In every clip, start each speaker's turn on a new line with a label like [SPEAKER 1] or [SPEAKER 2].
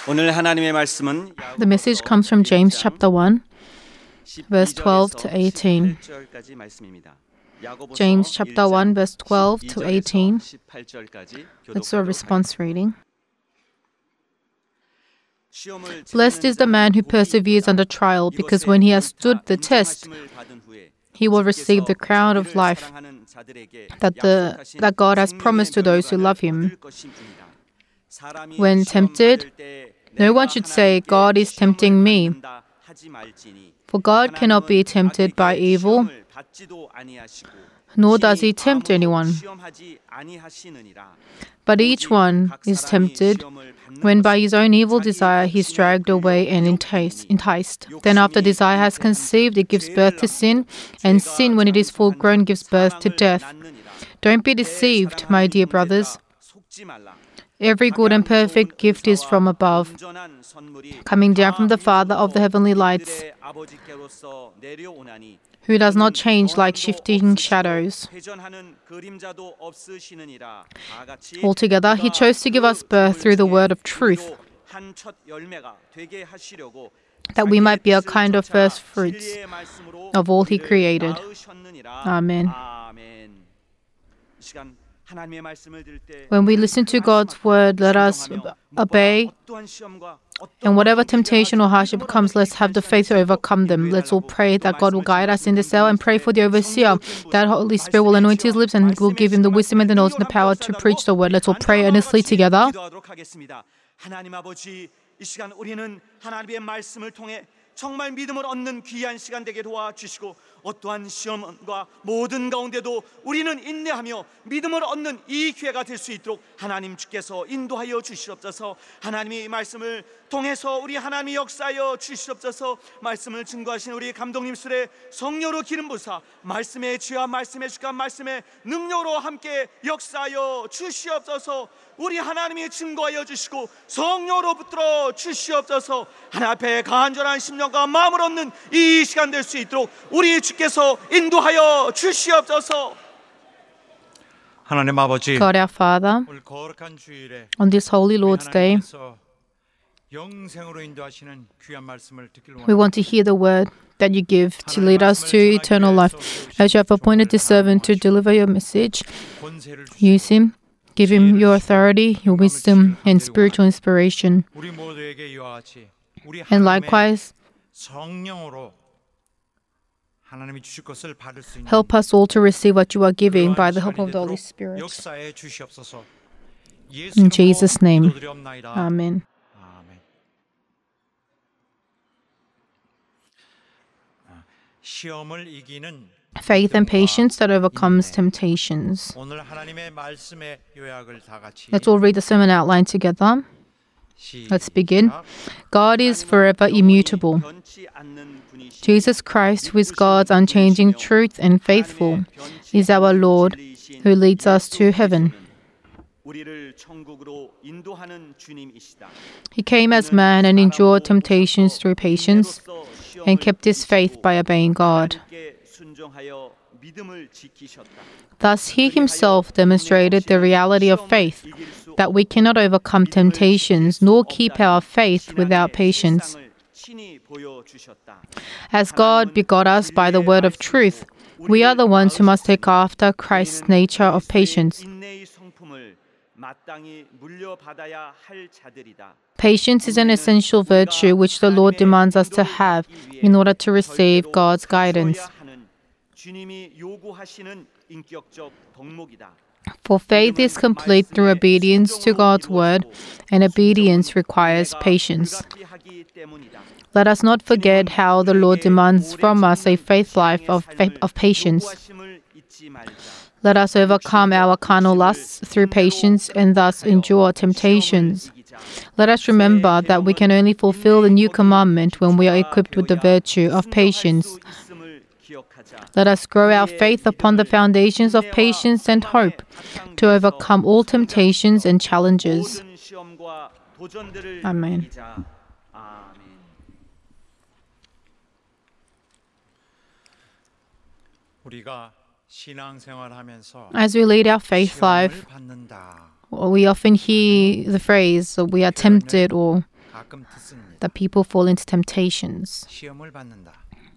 [SPEAKER 1] 오늘 하나님의 말씀은
[SPEAKER 2] The message comes from James chapter 1, verse 12 to 18. James chapter 1, verse 12 to 18. That's our response reading. Blessed is the man who perseveres under trial, because when he has stood the test, he will receive the crown of life that God has promised to those who love him. When tempted, no one should say, God is tempting me. For God cannot be tempted by evil, nor does he tempt anyone. But each one is tempted when by his own evil desire he is dragged away and enticed. Then after desire has conceived, it gives birth to sin, and sin, when it is full grown, gives birth to death. Don't be deceived, my dear brothers. Every good and perfect gift is from above, coming down from the Father of the heavenly lights, who does not change like shifting shadows. Altogether, he chose to give us birth through the word of truth, that we might be a kind of first fruits of all he created. Amen. When we listen to God's word, let us obey. And whatever temptation or hardship comes, let's have the faith to overcome them. Let's all pray that God will guide us in this hour, and pray for the overseer, that Holy Spirit will anoint his lips and will give him the wisdom and the knowledge and the power to preach the word. Let's all pray earnestly together.
[SPEAKER 3] 하나님 아버지, 이 시간 우리는 하나님의 말씀을 통해 정말 믿음을 얻는 귀한 시간 되게 도와주시고, 어떠한 시험과 모든 가운데도 우리는 인내하며 믿음을 얻는 이 기회가 될 수 있도록 하나님 주께서 인도하여 주시옵소서. 하나님의 이 말씀을 통해서 우리 하나님이 역사하여 주시옵소서. 말씀을 증거하신 우리 감독님들의 성령으로 기름 부사 말씀의 지혜와 말씀의 주가 말씀의 능력으로 함께 역사하여 주시옵소서. 우리 하나님이 증거하여 주시고 성령으로 붙들어 주시옵소서. 하나님 앞에 간절한 심령과 마음을 얻는 이 시간 될 수 있도록 우리 주께서 인도하여 주시옵소서.
[SPEAKER 4] 하나님 아버지,
[SPEAKER 2] God our Father,
[SPEAKER 4] 오늘 거룩한 주일에
[SPEAKER 2] on this holy Lord's Day,
[SPEAKER 4] 하나님께서 영생으로 인도하시는 귀한 말씀을 듣기를
[SPEAKER 2] we want to hear the word that you give to lead us to eternal life. As you have appointed this servant to deliver your message, use him. Give him your authority, your wisdom, and spiritual inspiration.
[SPEAKER 4] 우리 모두에게 이와 같이 우리
[SPEAKER 2] And
[SPEAKER 4] 하나님의
[SPEAKER 2] likewise,
[SPEAKER 4] 성령으로 하나님이 주실 것을 받을 수 있는
[SPEAKER 2] help us all to receive what you are giving by the help of the Holy
[SPEAKER 4] 되도록
[SPEAKER 2] Spirit.
[SPEAKER 4] 역사해 주시옵소서.
[SPEAKER 2] In Jesus' name,
[SPEAKER 4] 기도드리옵나이다.
[SPEAKER 2] Amen.
[SPEAKER 4] 아멘. 시험을 이기는
[SPEAKER 2] Faith and patience that overcomes temptations.
[SPEAKER 4] 오늘 하나님의 말씀의 요약을 다 같이
[SPEAKER 2] Let's all read the sermon outline together. Let's begin. God is forever immutable. Jesus Christ, who is God's unchanging truth and faithful, is our Lord, who leads us to heaven. He came as man and endured temptations through patience, and kept his faith by obeying God. Thus, he himself demonstrated the reality of faith, that we cannot overcome temptations nor keep our faith without patience. As God begot us by the word of truth, we are the ones who must take after Christ's nature of patience. Patience is an essential virtue which the Lord demands us to have in order to receive God's guidance. For faith is complete through obedience to God's word, and obedience requires patience. Let us not forget how the Lord demands from us a faith life of patience. Let us overcome our carnal lusts through patience and thus endure temptations. Let us remember that we can only fulfill the new commandment when we are equipped with the virtue of patience. Let us grow our faith upon the foundations of patience and hope to overcome all temptations and challenges. Amen.
[SPEAKER 4] 우리가 신앙생활하면서
[SPEAKER 2] As we lead our faith life,
[SPEAKER 4] 시험을 받는다.
[SPEAKER 2] we often hear the phrase, we are tempted, or
[SPEAKER 4] 가끔 듣습니다.
[SPEAKER 2] that people fall into temptations.
[SPEAKER 4] 시험을 받는다.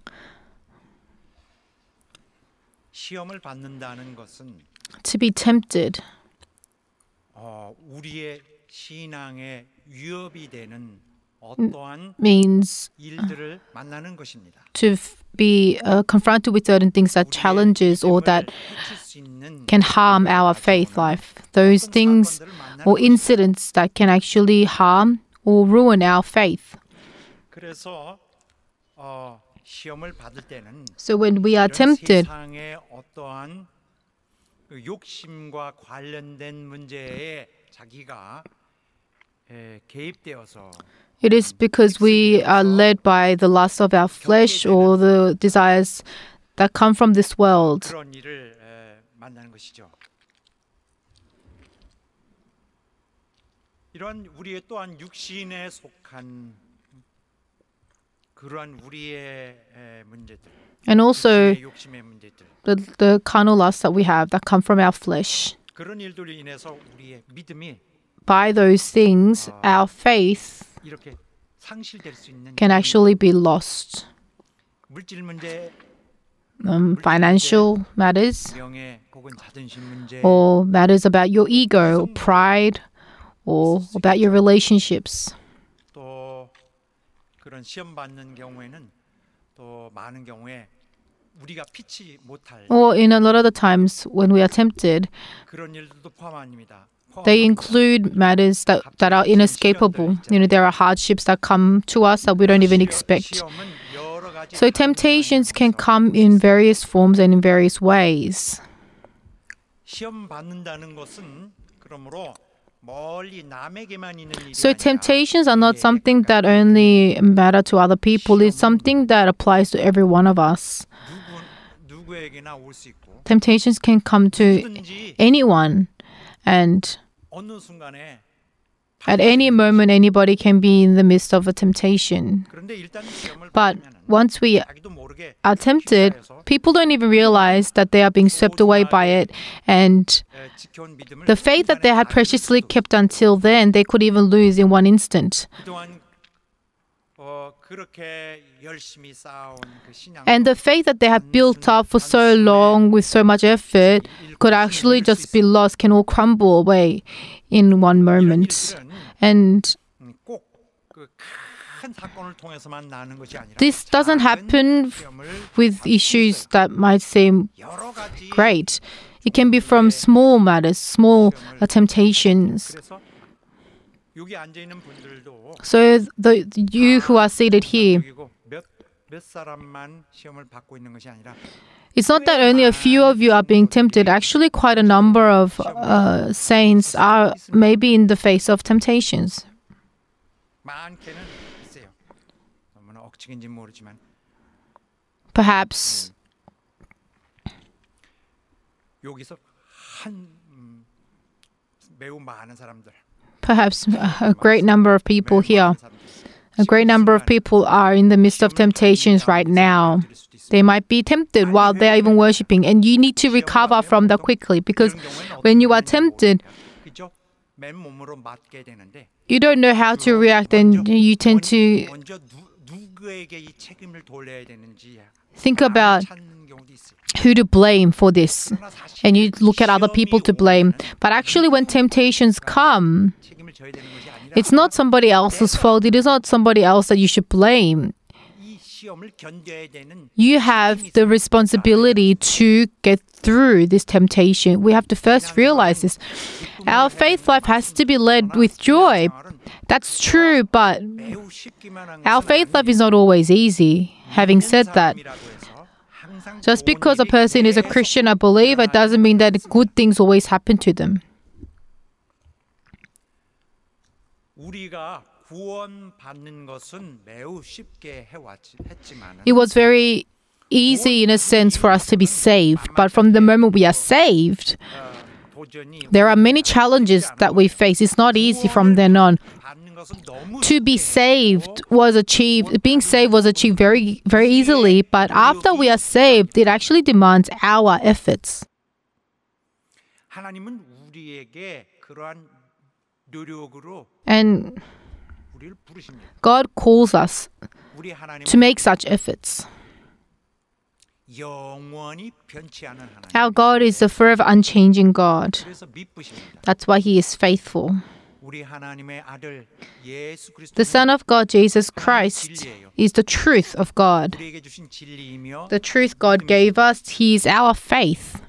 [SPEAKER 4] 시험을 받는다는 것은
[SPEAKER 2] To be tempted
[SPEAKER 4] 우리의 신앙에 위협이 되는 어떠한
[SPEAKER 2] means
[SPEAKER 4] 일들을 만나는 것입니다.
[SPEAKER 2] to be confronted with certain things that challenges or that can harm our faith life. Those things or incidents that can actually harm or ruin our faith.
[SPEAKER 4] 그래서 시험을 받을 때는
[SPEAKER 2] So when we are
[SPEAKER 4] 이런
[SPEAKER 2] tempted,
[SPEAKER 4] 세상의 어떠한 그 욕심과 관련된 문제에 자기가 개입되어서
[SPEAKER 2] it is because we are led by the lust of our flesh or the desires that come from this world.
[SPEAKER 4] 그런 일을 만나는 것이죠. 이러한 우리의 또한 육신에 속한 그러한 우리의 문제들,
[SPEAKER 2] And also
[SPEAKER 4] 육신의 욕심의 문제들,
[SPEAKER 2] the carnal lusts that we have that come from our flesh.
[SPEAKER 4] 그런 일들로 인해서 우리의 믿음이
[SPEAKER 2] By those things, our faith
[SPEAKER 4] 이렇게 상실될 수 있는
[SPEAKER 2] can actually be lost.
[SPEAKER 4] 물질 문제,
[SPEAKER 2] Financial matters
[SPEAKER 4] 명예 혹은 자존심 문제,
[SPEAKER 2] or matters about your ego, pride, or about your relationships.
[SPEAKER 4] 또 그런 시험 받는 경우에는 또 많은 경우에 우리가 피치 못할
[SPEAKER 2] Or in a lot of the times when we are tempted,
[SPEAKER 4] 그런 일들도 포함합니다.
[SPEAKER 2] they include matters that are inescapable. There are hardships that come to us that we don't even expect.
[SPEAKER 4] 시험은 여러 가지
[SPEAKER 2] So temptations can come in various forms and in various ways.
[SPEAKER 4] 시험 받는다는 것은 그러므로 멀리 남에게만 있는 일이
[SPEAKER 2] So
[SPEAKER 4] 아니라
[SPEAKER 2] temptations are not something that only matter to other people. It's something that applies to every one of us.
[SPEAKER 4] 누구에게나 올 수 있고
[SPEAKER 2] Temptations can come to
[SPEAKER 4] 누구든지
[SPEAKER 2] anyone, and
[SPEAKER 4] 어느 순간에
[SPEAKER 2] at any moment, anybody can be in the midst of a temptation.
[SPEAKER 4] 그런데 일단 시험을
[SPEAKER 2] But
[SPEAKER 4] 받으면은
[SPEAKER 2] once we
[SPEAKER 4] 자기도 모르게
[SPEAKER 2] are tempted, people don't even realize that they are being swept away by it, and
[SPEAKER 4] 지켜온 믿음을
[SPEAKER 2] the faith that they had preciously kept until then, they could even lose in one instant.
[SPEAKER 4] 그동안 그렇게 열심히 쌓아온 그 신앙
[SPEAKER 2] And the faith that they had built up for so long with so much effort could actually just be lost, can all crumble away in one moment. And
[SPEAKER 4] 꼭그 큰 사건을 통해서만 나는 것이 아니라
[SPEAKER 2] this doesn't happen with issues that might seem
[SPEAKER 4] 여러 가지
[SPEAKER 2] great. It can be from small matters, small temptations.
[SPEAKER 4] 그래서 여기 앉아 있는 분들도
[SPEAKER 2] So you who are seated here,
[SPEAKER 4] 몇 사람만 시험을 받고 있는 것이 아니라
[SPEAKER 2] it's not that only a few of you are being tempted. Actually, quite a number of saints are maybe in the face of temptations.
[SPEAKER 4] 많게는 있어요. 너무나 억측인지 모르지만
[SPEAKER 2] Perhaps
[SPEAKER 4] 여기서 매우 많은 사람들
[SPEAKER 2] Perhaps a great number of people here, a great number of people are in the midst of temptations right now. They might be tempted while they are even worshiping, and you need to recover from that quickly, because when you are tempted,
[SPEAKER 4] 그죠? 맨몸으로 맞게 되는데
[SPEAKER 2] you don't know how to react, and you tend to
[SPEAKER 4] 먼저 누구에게 이 책임을 돌려야 되는지
[SPEAKER 2] think about
[SPEAKER 4] 찾는 경우도 있어요.
[SPEAKER 2] who to blame for this, and you look at other people to blame. But actually, when temptations come,
[SPEAKER 4] 책임을 져야 되는 것이 아니라
[SPEAKER 2] it's not somebody else's fault. It is not somebody else that you should blame.
[SPEAKER 4] 이 시험을 견뎌야 되는
[SPEAKER 2] You have the responsibility to get through this temptation. We have to first realize this. Our faith life has to be led with joy. That's true, but
[SPEAKER 4] 매우 쉽기만 한
[SPEAKER 2] our faith life is not always easy. Having said that, just because a person is a Christian, I believe, it doesn't mean that good things always happen to them.
[SPEAKER 4] 우리가 구원받는 것은 매우 쉽게 했지만
[SPEAKER 2] It was very easy in a sense for us to be saved, but from the moment we are saved, there are many challenges that we face. It's not easy from then on. To be saved was achieved, being saved was achieved very, very easily, but after we are saved, it actually demands our efforts.
[SPEAKER 4] 하나님은 우리에게 그러한 노력으로
[SPEAKER 2] And
[SPEAKER 4] 우리를 부르십니다.
[SPEAKER 2] God calls us
[SPEAKER 4] 우리 하나님은
[SPEAKER 2] to make such efforts.
[SPEAKER 4] 영원히 변치 않은 하나님.
[SPEAKER 2] Our God is the forever unchanging God.
[SPEAKER 4] 그래서 미쁘십니다.
[SPEAKER 2] That's why He is faithful.
[SPEAKER 4] 우리 하나님의 아들 예수 그리스도
[SPEAKER 2] The Son of God, Jesus Christ, is the truth of God.
[SPEAKER 4] 우리에게 주신 진리이며
[SPEAKER 2] The truth God gave us, He is our faith.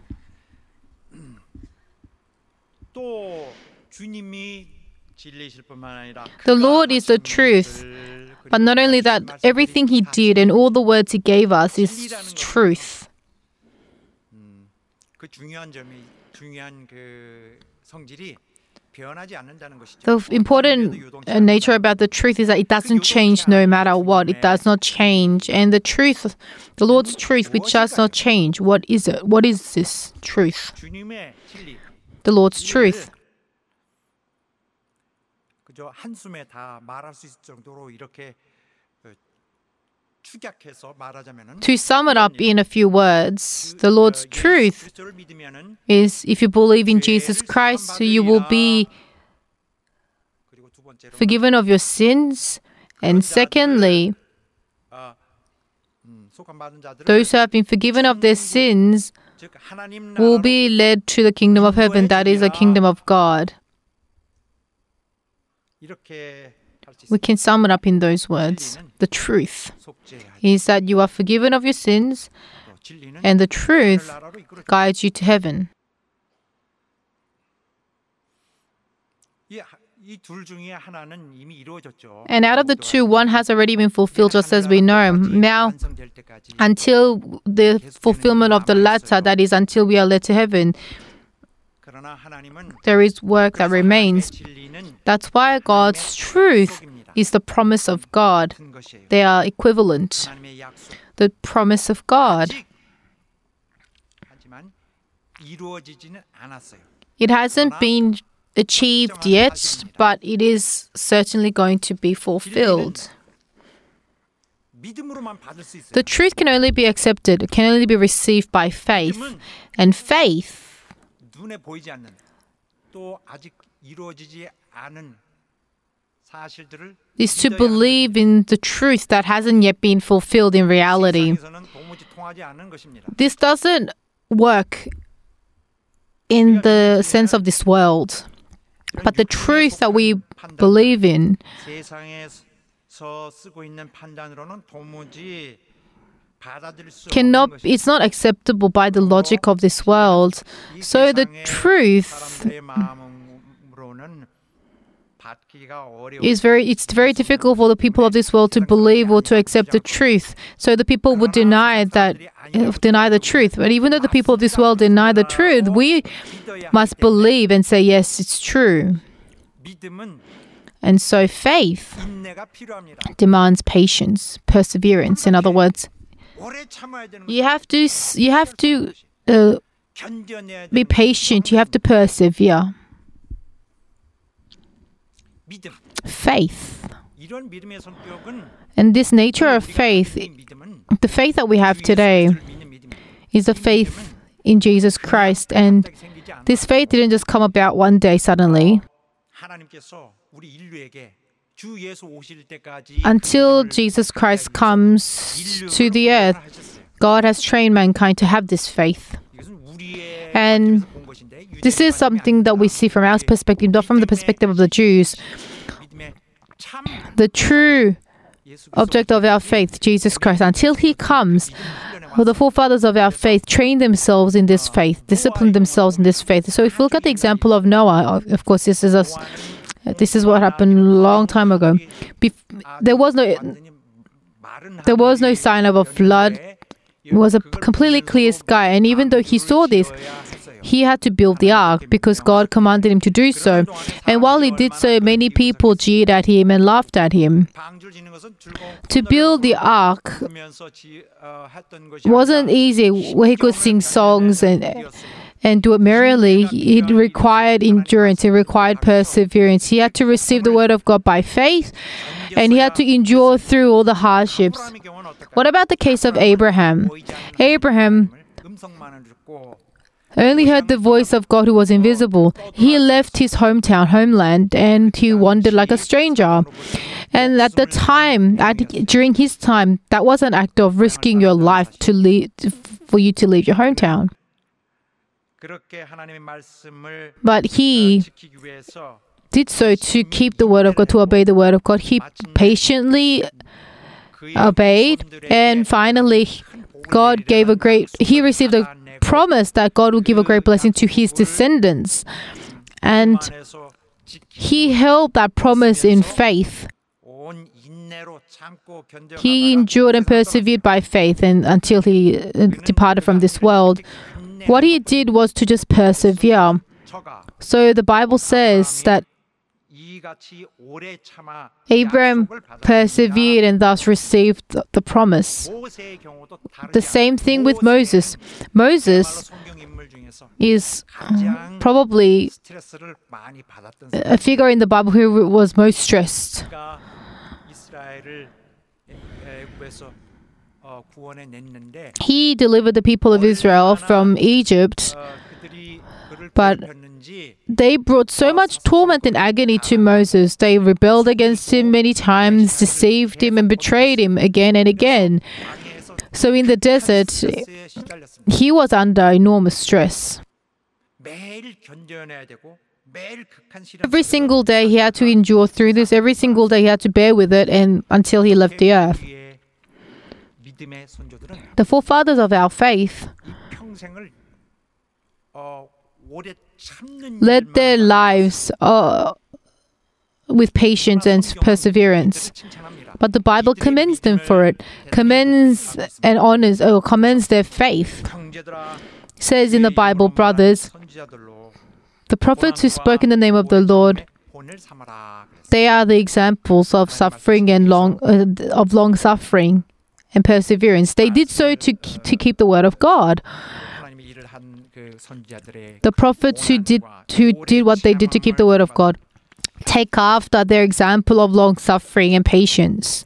[SPEAKER 4] 또 주님이 진리이실 뿐만 아니라
[SPEAKER 2] The Lord is the truth. But not only that, everything He did and all the words He gave us is truth.
[SPEAKER 4] 그 중요한 그 성질이 변하지 않는다는 것이죠.
[SPEAKER 2] The important nature about the truth is that it doesn't change no matter what. It does not change. And the truth, the Lord's truth, which does not change. What is it? What is this truth?
[SPEAKER 4] 주님의 진리.
[SPEAKER 2] The Lord's truth.
[SPEAKER 4] 그저 한숨에 다 말할 수 있을 정도로 이렇게 축약해서 말하자면은
[SPEAKER 2] To sum it up in a few words, the Lord's truth
[SPEAKER 4] 그리스도를 믿으면은
[SPEAKER 2] is if you believe in Jesus Christ, you will be
[SPEAKER 4] 그리고 두 번째로
[SPEAKER 2] forgiven of your sins. And secondly,
[SPEAKER 4] 속함받은 자들은
[SPEAKER 2] those who have been forgiven of their sins
[SPEAKER 4] 즉 하나님
[SPEAKER 2] will
[SPEAKER 4] 나라로
[SPEAKER 2] be led to the kingdom of heaven, that is the kingdom of God.
[SPEAKER 4] 이렇게 할 수
[SPEAKER 2] We
[SPEAKER 4] 있습니다.
[SPEAKER 2] can sum it up in those words. The truth
[SPEAKER 4] 속죄하여
[SPEAKER 2] is that you are forgiven of your sins,
[SPEAKER 4] 진리는
[SPEAKER 2] and the truth
[SPEAKER 4] 나라로 이끌어
[SPEAKER 2] guides you to heaven.
[SPEAKER 4] 이 둘 중에 하나는 이미 이루어졌죠.
[SPEAKER 2] And out of the two, one has already been fulfilled, just as we know. Now,
[SPEAKER 4] 완성될 때까지
[SPEAKER 2] until the fulfillment of the latter, that is, until we are led to heaven,
[SPEAKER 4] 그러나 하나님은
[SPEAKER 2] there is work that remains.
[SPEAKER 4] 진리는
[SPEAKER 2] That's why God's truth is the promise of God.
[SPEAKER 4] 같은 것이에요.
[SPEAKER 2] They are equivalent.
[SPEAKER 4] 하나님의 약속.
[SPEAKER 2] The promise of God.
[SPEAKER 4] 하지만 이루어지지는 않았어요.
[SPEAKER 2] It hasn't been achieved yet, but it is certainly going to be fulfilled.
[SPEAKER 4] 믿음으로만 받을 수 있어요.
[SPEAKER 2] The truth can only be accepted, it can only be received by faith. And faith
[SPEAKER 4] 눈에 보이지 않는 또 아직 이루어지지 않은 사실들을
[SPEAKER 2] is to believe in the truth that hasn't yet been fulfilled in reality.
[SPEAKER 4] 세상에서는 도무지 통하지 않는 것입니다.
[SPEAKER 2] This doesn't work in the sense of this world. But the truth that we believe in
[SPEAKER 4] 세상에서 쓰고 있는 판단으로는 도무지 받아들일 수
[SPEAKER 2] cannot,
[SPEAKER 4] 없는
[SPEAKER 2] it's not acceptable by the logic of this world. So the truth
[SPEAKER 4] 사람들의 마음으로는 받기가
[SPEAKER 2] is it's very difficult for the people of this world to believe or to accept the truth. So the people would deny the truth. But even though the people of this world deny the truth, we must believe and say, yes, it's true.
[SPEAKER 4] 믿음은
[SPEAKER 2] And so faith
[SPEAKER 4] 인내가 필요합니다.
[SPEAKER 2] demands patience, perseverance. In other words,
[SPEAKER 4] 오래 참아야 되는
[SPEAKER 2] you have to
[SPEAKER 4] 견뎌내야
[SPEAKER 2] be
[SPEAKER 4] 되는
[SPEAKER 2] patient. You have to persevere.
[SPEAKER 4] 믿음.
[SPEAKER 2] Faith.
[SPEAKER 4] 이런 믿음의 성격은
[SPEAKER 2] And this nature of faith,
[SPEAKER 4] 믿음은
[SPEAKER 2] the faith that we have today,
[SPEAKER 4] 믿는 믿음이에요.
[SPEAKER 2] is a faith in Jesus Christ. And
[SPEAKER 4] 생기지 않아.
[SPEAKER 2] this faith didn't just come about one day suddenly.
[SPEAKER 4] 하나님께서 우리 인류에게 주 예수 오실 때까지
[SPEAKER 2] Until Jesus Christ comes to the earth, God has trained mankind to have this faith.
[SPEAKER 4] 이것은 우리의
[SPEAKER 2] And
[SPEAKER 4] 본 것인데
[SPEAKER 2] this is something that we see from our perspective, not from the perspective of the Jews.
[SPEAKER 4] 믿음의 참
[SPEAKER 2] The true
[SPEAKER 4] 예수
[SPEAKER 2] object of our faith, Jesus Christ, until He comes, the forefathers of our faith trained themselves in this faith, disciplined themselves in this faith. So if we look at the example of Noah, of course, this is what happened a long time ago. There was no sign of a flood. It was a completely clear sky. And even though he saw this, he had to build the ark because God commanded him to do so. And while he did so, many people jeered at him and laughed at him. To build the ark wasn't easy, where he could sing songs and do it merrily. It required endurance, it required perseverance. He had to receive the word of God by faith, and he had to endure through all the hardships. What about the case of Abraham? Abraham only heard the voice of God who was invisible. He left his homeland, and he wandered like a stranger. And at the time, during his time, that was an act of risking your life for you to leave your hometown.
[SPEAKER 4] 그렇게 하나님의 말씀을
[SPEAKER 2] But he
[SPEAKER 4] 지키기 위해서
[SPEAKER 2] did so to keep the word of God, to obey the word of God. He patiently obeyed, and finally, God gave he received a promise that God will give a great blessing to his descendants. And he held that promise in faith.
[SPEAKER 4] 온 인내로 참고
[SPEAKER 2] He endured and persevered by faith and until he departed from this world. What he did was to just persevere. So the Bible says that Abraham persevered and thus received the promise. The same thing with Moses. Moses is probably a figure in the Bible who was most stressed. He delivered the people of Israel from Egypt, but they brought so much torment and agony to Moses. They rebelled against him many times, deceived him, and betrayed him again and again. So in the desert, he was under enormous stress. Every single day he had to endure through this. Every single day he had to bear with it, and until he left the earth. The forefathers of our faith led their lives with patience and perseverance. But the Bible commends them for it, commends their faith. It says in the Bible, brothers, the prophets who spoke in the name of the Lord, they are the examples of suffering and long suffering and perseverance. They did so to keep the word of God. The prophets who did what they did to keep the word of God take after their example of long suffering and patience.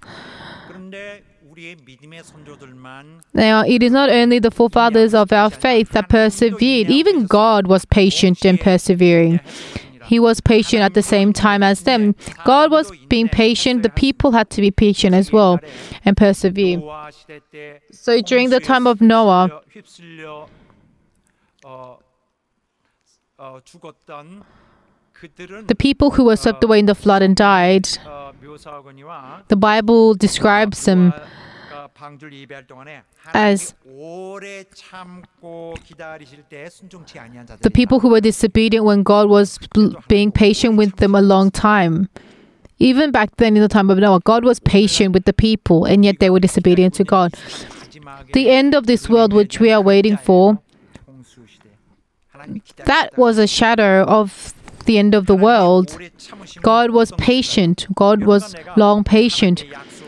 [SPEAKER 2] Now, it is not only the forefathers of our faith that persevered. Even God was patient and persevering. He was patient at the same time as them. God was being patient. The people had to be patient as well and persevere. So during the time of Noah, the people who were swept away in the flood and died, the Bible describes them as the people who were disobedient when God was being patient with them a long time. Even back then in the time of Noah, God was patient with the people, and yet they were disobedient to God. The end of this world which we are waiting for, that was a shadow of the end of the world. God was patient. God was long patient.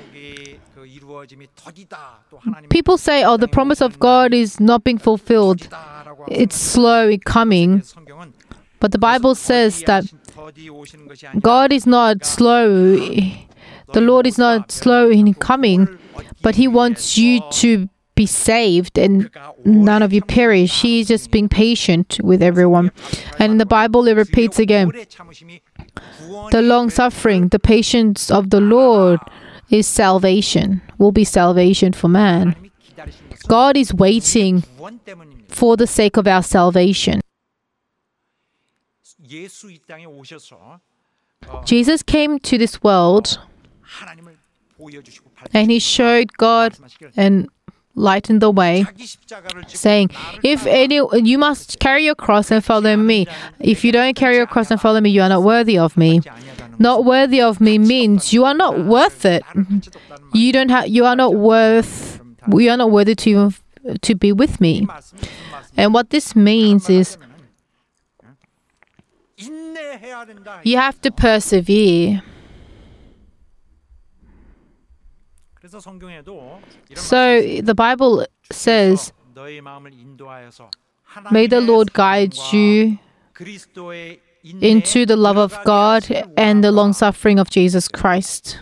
[SPEAKER 2] People say, oh, the promise of God is not being fulfilled. It's slow in coming. But the Bible says that God is not slow. The Lord is not slow in coming, but He wants you to be saved and none of you perish. He is just being patient with everyone. And in the Bible, it repeats again, the long suffering, the patience of the Lord is salvation, will be salvation for man. God is waiting for the sake of our salvation. Jesus came to this world and He showed God and lightened the way, saying, you must carry your cross and follow me. If you don't carry your cross and follow me, you are not worthy of me. Not worthy of me means you are not worth it. You are not worthy to be with me. And what this means is you have to persevere. So the Bible says, may the Lord guide you into the love of God and the long suffering of Jesus Christ.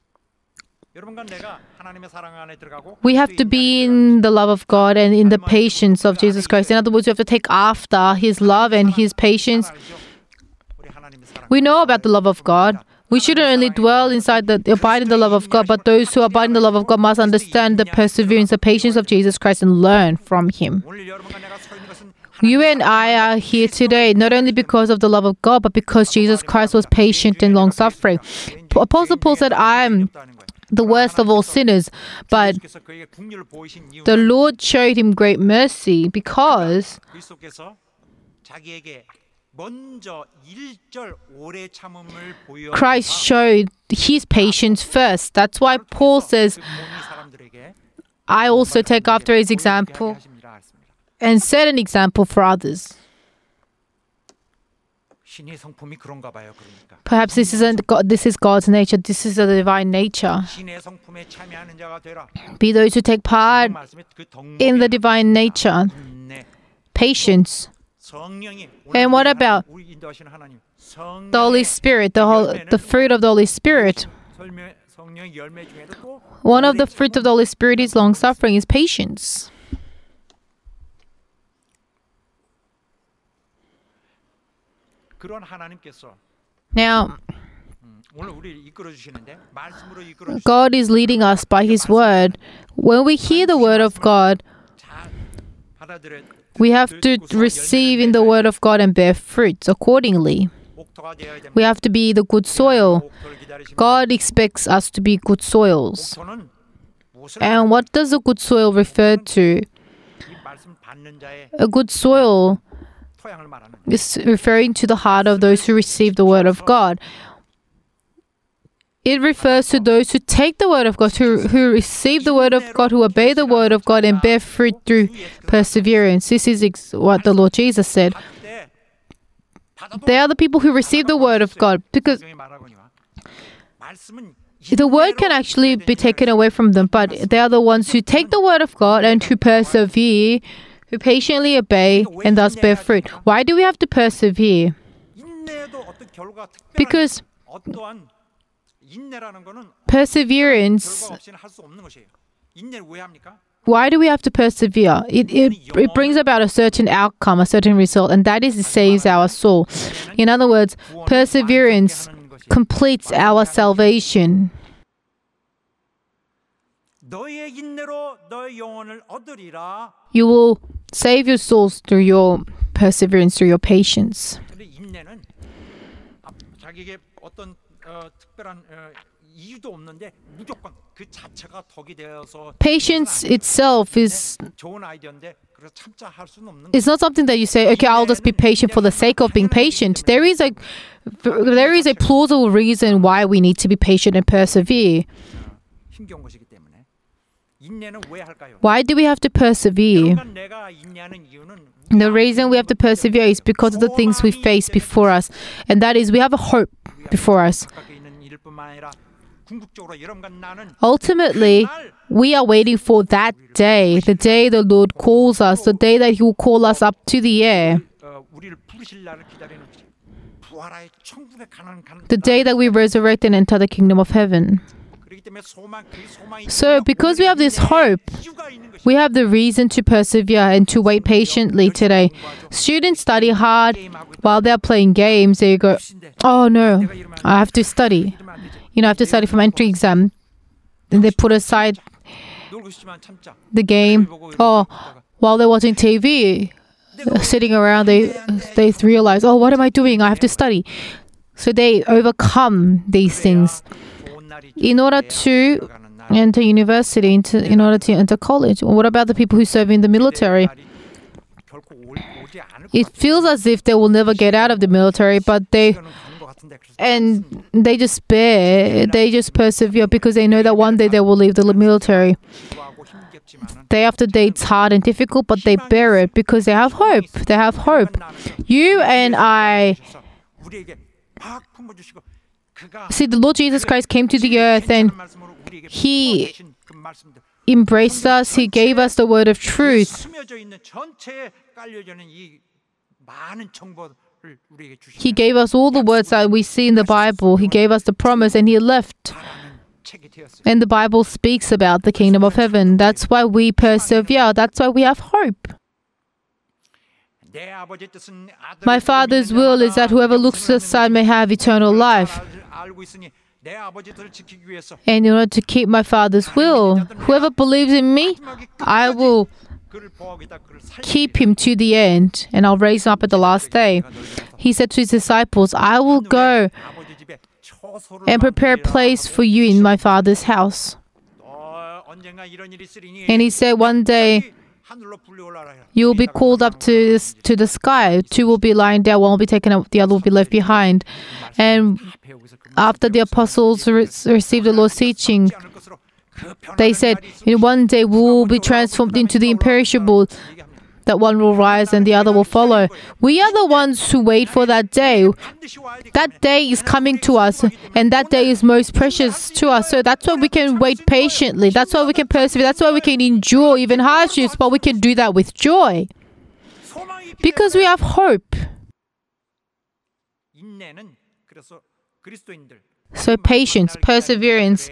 [SPEAKER 2] We have to be in the love of God and in the patience of Jesus Christ. In other words, you have to take after His love and His patience. We know about the love of God. We shouldn't only dwell inside abide in the love of God, but those who abide in the love of God must understand the perseverance, the patience of Jesus Christ and learn from Him.
[SPEAKER 4] 오늘 여러분과 내가 서 있는 것은
[SPEAKER 2] You and I are here today not only because of the love of God, but because Jesus Christ was patient and long-suffering. Apostle Paul said, I am the worst of all sinners, but
[SPEAKER 4] 그래서 그에게 긍휼을 보이신 이유는
[SPEAKER 2] the Lord showed him great mercy because
[SPEAKER 4] 그리스도께서 자기에게 먼저 1절 오래 참음을 보여
[SPEAKER 2] Christ showed his patience first. That's why Paul says, I also take after his example and set an example for others.
[SPEAKER 4] 신의 성품이 그런가 봐요. 그러니까
[SPEAKER 2] Perhaps this is God's nature. This is the divine nature.
[SPEAKER 4] 신의 성품에 참여하는 자가 되라.
[SPEAKER 2] Be those who take part
[SPEAKER 4] 말씀에 그
[SPEAKER 2] in the divine nature,
[SPEAKER 4] 네.
[SPEAKER 2] patience.
[SPEAKER 4] 성령이
[SPEAKER 2] And what about
[SPEAKER 4] 우리 인도하시는 하나님
[SPEAKER 2] the Holy Spirit, the fruit of the Holy Spirit?
[SPEAKER 4] 성령의 열매 중에도 또
[SPEAKER 2] One of the fruits of the Holy Spirit is long-suffering, is patience.
[SPEAKER 4] 그런 하나님께서
[SPEAKER 2] Now,
[SPEAKER 4] 오늘 우리를 이끌어 주시는데 말씀으로 이끌어 주시는
[SPEAKER 2] God is leading us by His Word. When we hear the Word of God,
[SPEAKER 4] 잘 받아들여
[SPEAKER 2] we have to receive in the Word of God and bear fruits accordingly.
[SPEAKER 4] 목토가 되어야 됩니다.
[SPEAKER 2] We have to be the good soil.
[SPEAKER 4] 목토를 기다리십니다.
[SPEAKER 2] God expects us to be good soils.
[SPEAKER 4] 목토는 무엇을
[SPEAKER 2] And what does a good soil refer to?
[SPEAKER 4] 이 말씀 받는 자의
[SPEAKER 2] A good soil
[SPEAKER 4] 토양을 말하는
[SPEAKER 2] is referring to the heart of those who receive the Word of God. It refers to those who take the Word of God, who receive the Word of God, who obey the Word of God and bear fruit through perseverance. This is what the Lord Jesus said.
[SPEAKER 4] 때
[SPEAKER 2] They are the people who receive the Word of God, because
[SPEAKER 4] 성경이 말하거니와 말씀은
[SPEAKER 2] the Word can actually be taken away from them, but they are the ones who take the Word of God and who persevere, who patiently obey and thus bear fruit. Why do we have to persevere?
[SPEAKER 4] 인내도 어떤 결과가 특별한
[SPEAKER 2] Because
[SPEAKER 4] 어떠한 인내라는 거는
[SPEAKER 2] perseverance,
[SPEAKER 4] 결과 없이는 할 수 없는 것이에요. 인내를 왜 합니까?
[SPEAKER 2] why do we have to persevere? It brings about a certain outcome, a certain result, and that is it saves our soul. In other words, perseverance completes our salvation.
[SPEAKER 4] 너의 인내로 너의 영혼을 얻으리라.
[SPEAKER 2] You will save your souls through your perseverance, through your patience.
[SPEAKER 4] 근데 인내는 자기에게 어떤 특별한 이유도 없는데 무조건 그 자체가 덕이 되어서
[SPEAKER 2] Patience itself is
[SPEAKER 4] 좋은 아이디어인데 그래서 참자 할 수는 없는
[SPEAKER 2] it's not something that you say, okay, I'll just be patient for the sake of being patient. There is a plausible reason why we need to be patient and persevere.
[SPEAKER 4] 힘겨운 것이기 때문에 인내는 왜 할까요?
[SPEAKER 2] Why do we have to persevere?
[SPEAKER 4] 그러니까 내가 인내하는 이유는
[SPEAKER 2] The reason we have to persevere is because of the things we face before us, and that is we have a hope before us.
[SPEAKER 4] 가까이 있는 일뿐만 아니라 궁극적으로 여러분과 나는
[SPEAKER 2] Ultimately, we are waiting for that day, the day the Lord calls us, the day that He will call us up to the air,
[SPEAKER 4] 우리를 부르실 날을 기다리는 부활의 천국에 가는
[SPEAKER 2] the day that we resurrect and enter the kingdom of heaven.
[SPEAKER 4] 그렇기 때문에 소망이
[SPEAKER 2] So, because we have this hope,
[SPEAKER 4] 이유가 있는 것이
[SPEAKER 2] we have the reason to persevere and to wait patiently today. Students study hard while they're playing games. They go, oh no, I have to study. I have to study for my entry exam. Then they put aside
[SPEAKER 4] 놀고 싶지만 참자.
[SPEAKER 2] the game. Oh, while they're watching TV, sitting around, they realize, oh, what am I doing? I have to study. So they overcome these things in order to enter university, in order to enter college. What about the people who serve in the military? It feels as if they will never get out of the military, but they just bear, they just persevere because they know that one day they will leave the military. Day after day, it's hard and difficult, but they bear it because they have hope. They have hope. You and I, see, the Lord Jesus Christ came to the earth and He embraced us. He gave us the word of truth. He gave us all the words that we see in the Bible. He gave us the promise and He left. And the Bible speaks about the kingdom of heaven. That's why we persevere. That's why we have hope. My Father's will is that whoever looks to the Son may have eternal life.
[SPEAKER 4] 알고 있으니 내 아버지 뜻을 지키기 위해서
[SPEAKER 2] And in order to keep my Father's will, whoever believes in me, I will
[SPEAKER 4] 그를 보호하겠다. 그를 살리겠다.
[SPEAKER 2] keep him to the end, and I'll raise him up at the last day. He said to his disciples, I will go
[SPEAKER 4] 아버지 집에 처소를
[SPEAKER 2] and prepare a place for you in my Father's house.
[SPEAKER 4] 언젠가 이런 일이 있으리니
[SPEAKER 2] And he said, one day
[SPEAKER 4] 하늘로 불려 올라라.
[SPEAKER 2] you will be called up to the sky. Two will be lying down, one will be taken up, the other will be left behind. And after the apostles received the Lord's teaching, they said, in one day we will be transformed into the imperishable, that one will rise and the other will follow. We are the ones who wait for that day. That day is coming to us, and that day is most precious to us. So that's why we can wait patiently. That's why we can persevere. That's why we can endure even hardships, but we can do that with joy. Because we have hope.
[SPEAKER 4] 인내는 그래서 그리스도인들
[SPEAKER 2] So patience, perseverance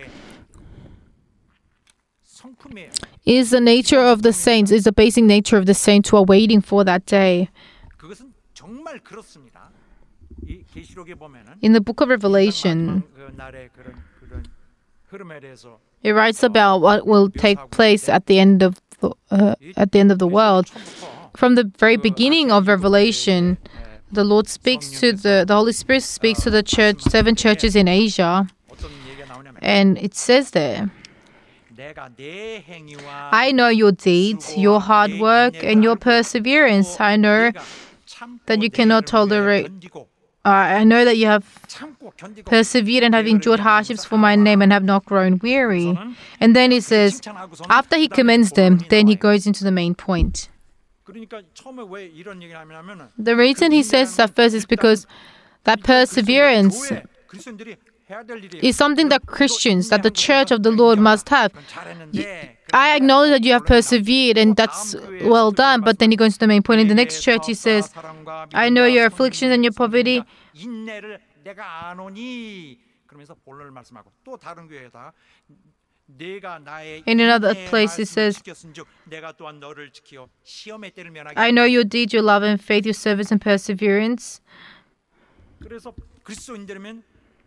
[SPEAKER 4] 성품이에요.
[SPEAKER 2] is the nature of the saints, is the basic nature of the saints who are waiting for that day.
[SPEAKER 4] 그것은 정말 그렇습니다. 이 계시록에 보면은
[SPEAKER 2] In the book of Revelation,
[SPEAKER 4] 그 날의 그런 흐름에 대해서
[SPEAKER 2] it writes about what will take place at the end of the world. From the very beginning of Revelation, the Lord speaks to the Holy Spirit speaks to the church, 7 churches in Asia,
[SPEAKER 4] 어떤 얘기가 나오냐면
[SPEAKER 2] and it says there,
[SPEAKER 4] 내가 내 행위와
[SPEAKER 2] I know your deeds, your hard work, and your perseverance. I know that you cannot tolerate. I know that you have persevered and have endured hardships for my name and have not grown weary. And then he says, after he commends them, then he goes into the main point.
[SPEAKER 4] 그러니까 처음에 왜 이런 얘기를 하냐면은
[SPEAKER 2] The reason he says that first is because that perseverance
[SPEAKER 4] 그리스도인들이 해야 될 일이에요.
[SPEAKER 2] is something that Christians, that the church of the Lord must have. I acknowledge that you have persevered and that's well done, but then he goes to the main point. In the next church, he says, I know your afflictions and your poverty.
[SPEAKER 4] 인내를 내가 아노니 그러면서 본론을 말씀하고 또 다른 교회에다 내가 나의
[SPEAKER 2] In another place, it says,
[SPEAKER 4] 내가 또한 너를 지키어 시험의 때를 면하게
[SPEAKER 2] I know your deeds, your love and faith, your service and perseverance.
[SPEAKER 4] 그래서 그리스도인들이면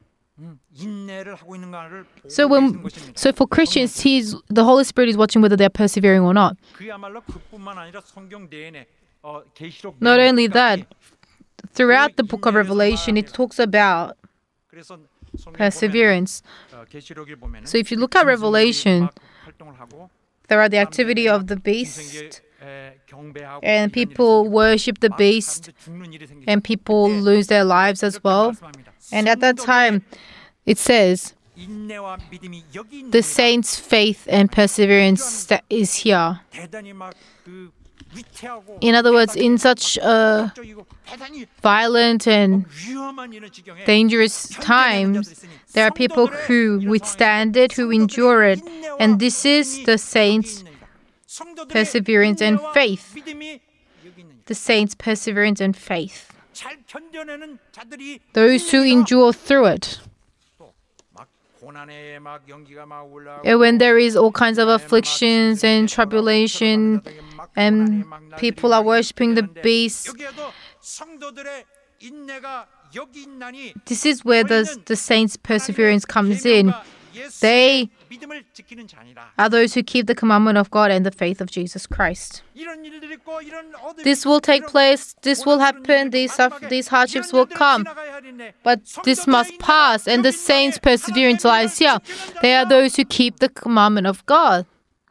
[SPEAKER 4] 인내를 하고 있는가를
[SPEAKER 2] So
[SPEAKER 4] 보고 있는 것입니다.
[SPEAKER 2] so for Christians, the Holy Spirit is watching whether they're persevering or not.
[SPEAKER 4] 그야말로 그뿐만 아니라 성경 내내 계시록
[SPEAKER 2] Not only that, throughout the book of Revelation, it talks about
[SPEAKER 4] 그래서
[SPEAKER 2] perseverance.
[SPEAKER 4] 계시록을 보면은
[SPEAKER 2] So if you look at Revelation,
[SPEAKER 4] 활동을 하고
[SPEAKER 2] there are the activity of the beast,
[SPEAKER 4] 경배하고
[SPEAKER 2] and people worship the beast,
[SPEAKER 4] 죽는 일이 생기죠.
[SPEAKER 2] and people lose their lives as well. And at that time, it says,
[SPEAKER 4] 인내와 믿음이 여기 있는
[SPEAKER 2] the saints' faith and perseverance that is here.
[SPEAKER 4] 대단히 막그 위태하고
[SPEAKER 2] In other words, in such
[SPEAKER 4] 적이고 대단히
[SPEAKER 2] violent and
[SPEAKER 4] 위험한 이런 지경에
[SPEAKER 2] dangerous times, there are people who withstand it, who endure it. And this is the saints' perseverance and faith. The saints' perseverance and faith.
[SPEAKER 4] 잘 견뎌내는 자들이
[SPEAKER 2] Those who endure through it.
[SPEAKER 4] 막 고난에 막 연기가 막 올라오고
[SPEAKER 2] And when there is all kinds of afflictions and tribulation, and people are worshipping the beast,
[SPEAKER 4] 여기에도 성도들의 인내가 여기 있나니
[SPEAKER 2] this is where the saints' perseverance comes in. They
[SPEAKER 4] 믿음을 지키는 자니라.
[SPEAKER 2] are those who keep the commandment of God and the faith of Jesus Christ.
[SPEAKER 4] 이런 일들이 있고 이런 어둠이
[SPEAKER 2] This will take place, this will happen, these hardships will come. But this must pass, and the saints' perseverance lies here. They are those who keep the commandment of God.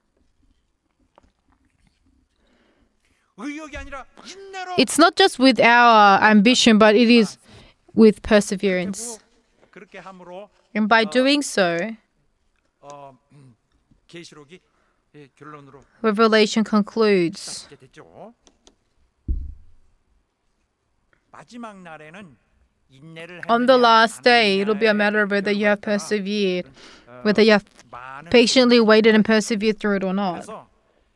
[SPEAKER 4] 의욕이 아니라 인내로
[SPEAKER 2] It's not just with our ambition, but it is with perseverance.
[SPEAKER 4] 그렇게 함으로
[SPEAKER 2] And by doing so,
[SPEAKER 4] 계시록이 결론으로
[SPEAKER 2] Revelation concludes.
[SPEAKER 4] 이렇게 됐죠. 마지막 날에는 인내를
[SPEAKER 2] On the last day, it'll be a matter of whether you have persevered, whether you have patiently waited and persevered through it or not.
[SPEAKER 4] 그래서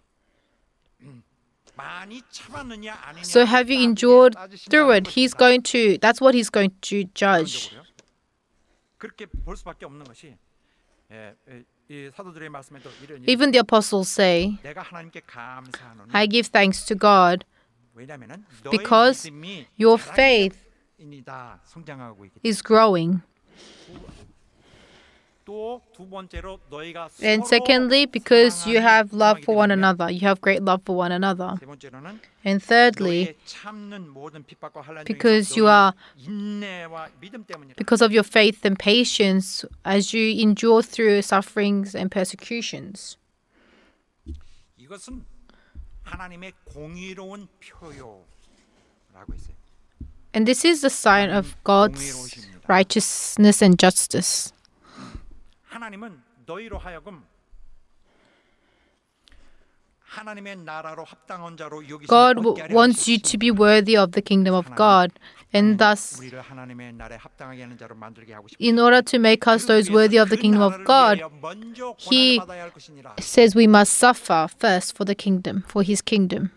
[SPEAKER 4] 많이 참았느냐 아니냐.
[SPEAKER 2] So have you endured through it? That's what he's going to judge.
[SPEAKER 4] 그렇게 볼 수밖에 없는 것이 이 사도들의 말씀에도 이런
[SPEAKER 2] Even the apostles say,
[SPEAKER 4] 내가 하나님께 감사하노니
[SPEAKER 2] I give thanks to God
[SPEAKER 4] 왜냐면은
[SPEAKER 2] because your faith
[SPEAKER 4] 이다 성장하고 있기
[SPEAKER 2] is growing.
[SPEAKER 4] 또 두 번째로 너희가
[SPEAKER 2] And
[SPEAKER 4] 서로
[SPEAKER 2] secondly, because you have love
[SPEAKER 4] 사랑하기
[SPEAKER 2] for one
[SPEAKER 4] 때문이야.
[SPEAKER 2] another. You have great love for one another.
[SPEAKER 4] 세 번째로는
[SPEAKER 2] And thirdly,
[SPEAKER 4] 너희의 참는 모든 핍박과 환난
[SPEAKER 2] because
[SPEAKER 4] 중에서
[SPEAKER 2] you are
[SPEAKER 4] 너희의 인내와 믿음 때문이라.
[SPEAKER 2] because of your faith and patience as you endure through sufferings and persecutions.
[SPEAKER 4] 이것은 하나님의 공의로운 표요라고 했어요.
[SPEAKER 2] And this is the sign of God's righteousness and justice.
[SPEAKER 4] 하나님은 너희로 하여금 하나님의 나라로 합당한 자로 여기심을
[SPEAKER 2] God
[SPEAKER 4] 얻게 하려
[SPEAKER 2] wants you to be worthy of the kingdom of God, and thus,
[SPEAKER 4] 우리를 하나님의 나라에 합당하게 하는 자로 만들게 하고 싶어요.
[SPEAKER 2] in order to make us those worthy of the kingdom of God, He says we must suffer first for the kingdom, for His kingdom.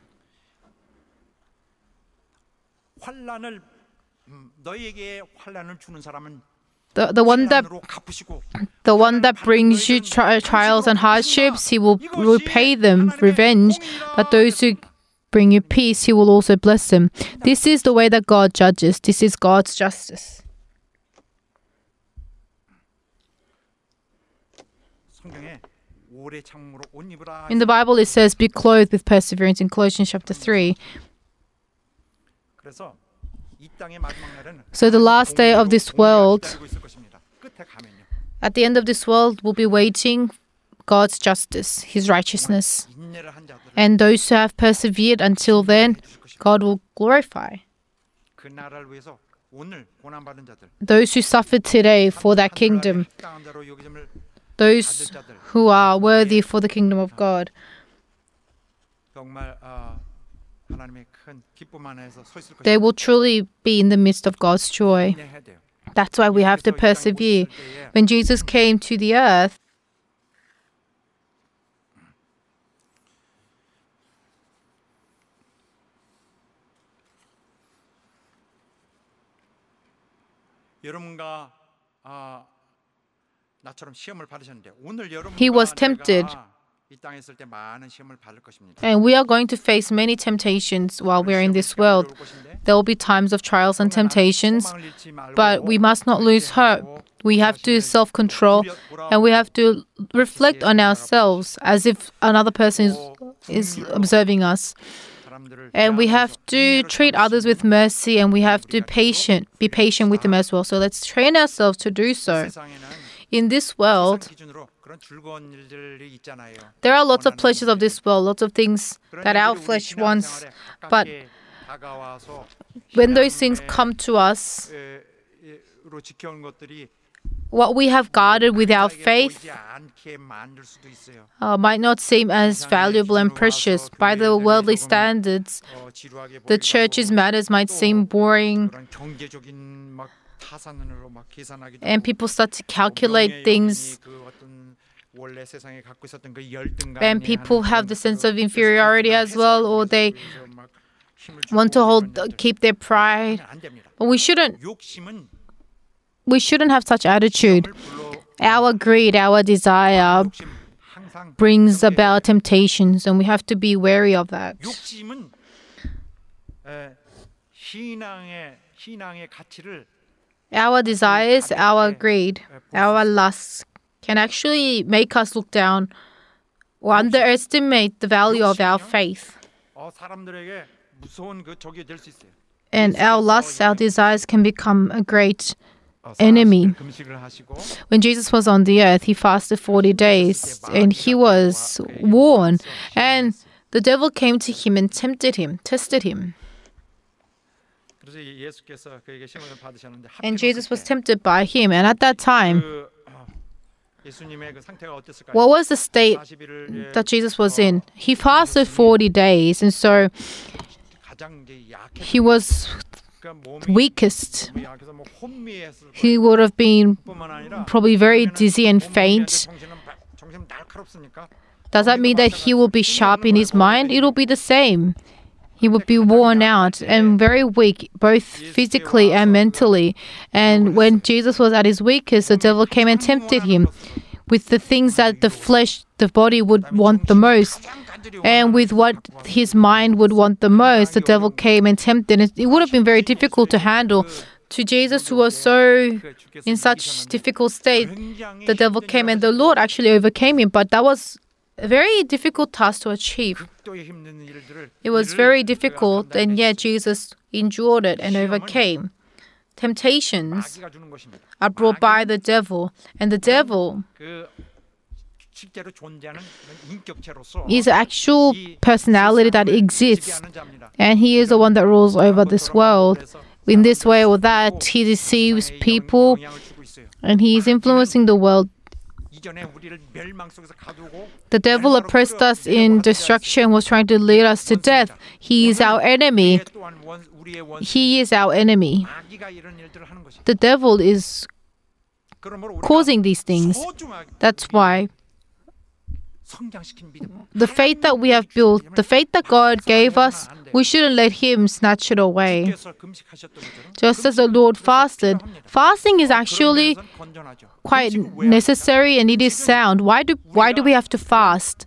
[SPEAKER 4] 환난을 너희에게 환난을 주는 사람은
[SPEAKER 2] The one that
[SPEAKER 4] 환난으로 갚으시고
[SPEAKER 2] brings you trials and hardships, He will repay them revenge. But those who bring you peace, He will also bless them. This is the way that God judges. This is God's justice.
[SPEAKER 4] 성경에 오래 참음으로 옷 입으라.
[SPEAKER 2] In the Bible, it says, "Be clothed with perseverance." In Colossians chapter 3.
[SPEAKER 4] 그래서 이 땅의 마지막 날에는
[SPEAKER 2] So the last day of this world,
[SPEAKER 4] 기다리고 있을 것입니다. 끝에 가면요.
[SPEAKER 2] at the end of this world, will be waiting God's justice, His righteousness.
[SPEAKER 4] 인내를 한 자들은
[SPEAKER 2] And those who have persevered until then, God will glorify.
[SPEAKER 4] 그 나라를 위해서 오늘 고난 받은 자들,
[SPEAKER 2] Those who suffered today for that kingdom,
[SPEAKER 4] 합당한 자로 여기심을
[SPEAKER 2] those who are worthy for the kingdom of God,
[SPEAKER 4] 정말 하나님의 큰 기쁨 안에서 서 있을
[SPEAKER 2] they
[SPEAKER 4] 것입니다.
[SPEAKER 2] will truly be in the midst of God's joy.
[SPEAKER 4] 인내해야 돼요.
[SPEAKER 2] That's why we have to persevere. When Jesus came to the earth,
[SPEAKER 4] 여러분과 나처럼 시험을 받으셨는데 오늘 여러분과
[SPEAKER 2] He was tempted.
[SPEAKER 4] 내가 이 땅에 있을 때 많은 시험을 받을 것입니다.
[SPEAKER 2] and we are going to face many temptations while we're in this world. There will be times of trials and temptations, but we must not lose hope. We have to self-control and we have to reflect on ourselves as if another person is observing us. And we have to treat others with mercy and we have to be patient with them as well. So let's train ourselves to do so. In this world, there are lots of pleasures of this world, lots of things that our flesh wants. But when those things come to us, what we have guarded with our faith might not seem as valuable and precious. By the worldly standards, the church's matters might seem boring, and people start to calculate things, and people have the sense of inferiority as well, or they want to keep their pride. But we shouldn't have such attitude. Our greed, our desire brings about temptations, and we have to be wary of that.
[SPEAKER 4] 욕심은 신앙의 가치를
[SPEAKER 2] Our desires, our greed, our lusts can actually make us look down or underestimate the value of our faith.
[SPEAKER 4] 사람들에게 무서운 그 적이 될 수 있어요.
[SPEAKER 2] And our lusts, our desires can become a great enemy. When Jesus was on the earth, he fasted 40 days and he was worn. And the devil came to him and tempted him, tested him. And Jesus was tempted by him. And at that time, what was the state that Jesus was in? He fasted 40 days, and so he was weakest. He would have been probably very dizzy and faint. Does that mean that he will be sharp in his mind? It will be the same. He would be worn out and very weak, both physically and mentally. And when Jesus was at his weakest, the devil came and tempted him with the things that the flesh, the body would want the most. And with what his mind would want the most, the devil came and tempted. It would have been very difficult to handle to Jesus, who was so in such difficult state, the devil came and the Lord actually overcame him. But that was a very difficult task to achieve. It was very difficult, and yet Jesus endured it and overcame. Temptations are brought by the devil, and the devil is an actual personality that exists, and he is the one that rules over this world. In this way or that, he deceives people, and he is influencing the world. The devil oppressed us in destruction, was trying to lead us to death. He is our enemy. He is our enemy. The devil is causing these things. That's why the faith that we have built, the faith that God gave us, we shouldn't let Him snatch it away. Just as the Lord fasted, fasting is actually quite necessary and it is sound. Why do we have to fast?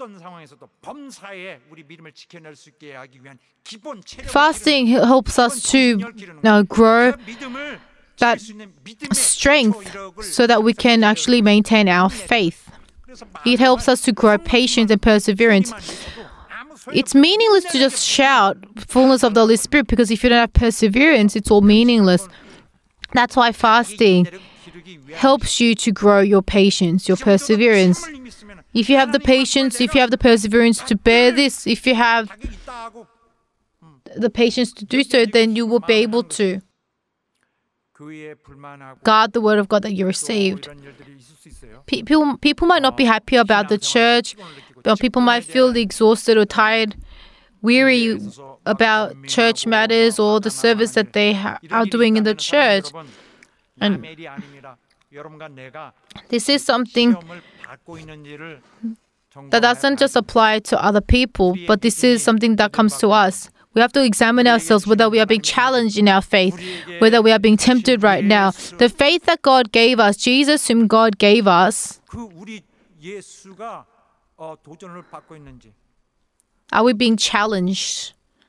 [SPEAKER 2] Fasting helps us to grow that strength so that we can actually maintain our faith. It helps us to grow patience and perseverance. It's meaningless to just shout fullness of the Holy Spirit, because if you don't have perseverance, it's all meaningless. That's why fasting helps you to grow your patience, your perseverance. If you have the patience, if you have the perseverance to bear this, if you have the patience to do so, then you will be able to guard the word of God that you received. People might not be happy about the church, but people might feel exhausted or tired, weary about church matters or the service that they are doing in the church. And this is something that doesn't just apply to other people, but this is something that comes to us. We have to examine ourselves whether we are being challenged in our faith, whether we are being tempted right now. The faith that God gave us, Jesus whom God gave us, are we being challenged?